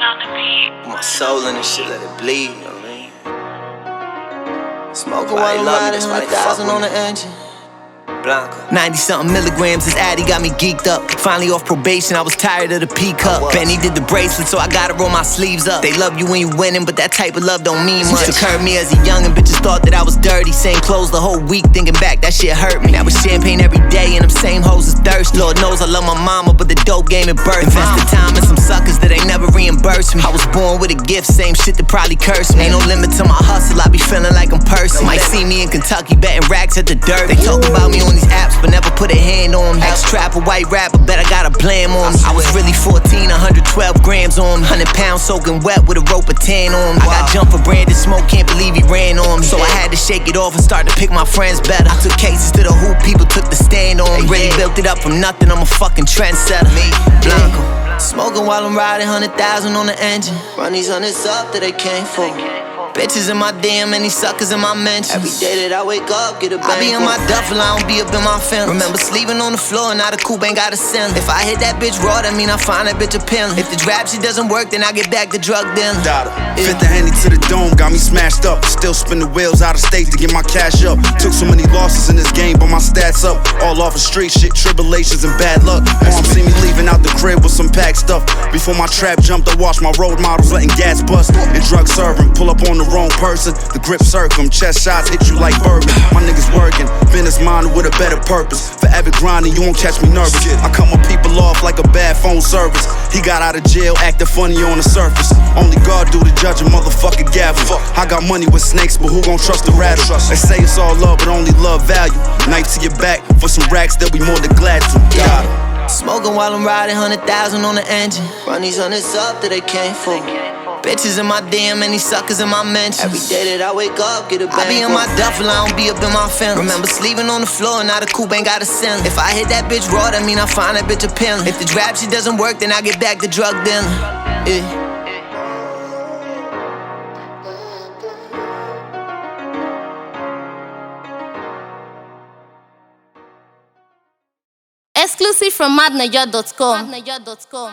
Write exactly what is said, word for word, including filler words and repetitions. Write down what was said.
Put my soul in this shit, let it bleed, you know what I mean? Smoking while I'm riding, that's why they fuck on the engine. ninety something milligrams, this addy got me geeked up. Finally off probation, I was tired of the P-cup. Benny did the bracelet, so I gotta roll my sleeves up. They love you when you winning, but that type of love don't mean much. Used to curb me as a youngin', bitches thought that I was dirty. Same clothes the whole week, thinking back, that shit hurt me. Now it's champagne every day, and them same hoes is thirsty. Lord knows I love my mama, but the dope game at birth. Invested time in some suckers that ain't never reimbursed me. I was born with a gift, same shit that probably cursed me. Ain't no limit to my hustle, I be feeling like I'm Percy. Might see me in Kentucky betting racks at the dirt. They talk about me on these apps, but never put a hand on me. Ex-trapper, white rapper, bet I got a blam on me. I was really fourteen, one hundred twelve grams on me. one hundred pounds soaking wet with a rope of tan on me. I got jumped for branded smoke, can't believe he ran on me. So I had to shake it off and start to pick my friends better. I took cases to the hoop, people took the stand on me. Really built it up from nothing, I'm a fucking trendsetter. Me, Blanco. Smoking while I'm riding, one hundred thousand on the engine. Run these hundreds up that they came for. Bitches in my D M and these suckers in my mentions. Every day that I wake up, get a bang. I be in my duffel, I don't be up in my feelings. Remember sleeping on the floor, now the coupe ain't got a ceiling. If I hit that bitch raw, that mean I find that bitch appealing. If the rap shit doesn't work, then I get back to drug dealing. Yeah. Fit the Henny to the dome, got me smashed up. Still spin the wheels out of state to get my cash up. Took so many losses in this game, but my stats up. All off of street shit, tribulations and bad luck. Mom see me leaving out the crib with some packed stuff. Before my trap jumped, I watched my road models letting gas bust. And drug serving, pull up on the wrong person. The grip circum, chest shots hit you like bourbon. My niggas working, Venice minded with a better purpose. Forever grinding, you won't catch me nervous. I cut my people off like a bad phone service. He got out of jail, acting funny on the surface. Only God do the judging, motherfucker gavel. I got money with snakes, but who gon' trust the rattle? They say it's all love, but only love value. Knife to your back, for some racks they'll be more than glad to. Yeah. Smoking while I'm riding, one hundred thousand on the engine. Run these hundreds up that they came for. Bitches in my D M and these suckers in my mentions. Every day that I wake up, get a bang. I be in my duffel, I don't be up in my feelings. Remember sleeping on the floor, now the coupe ain't got a ceiling. If I hit that bitch raw, that mean I find that bitch appealing. If the rap shit doesn't work, then I get back to drug dealing. Yeah. Exclusive from madnaja dot com.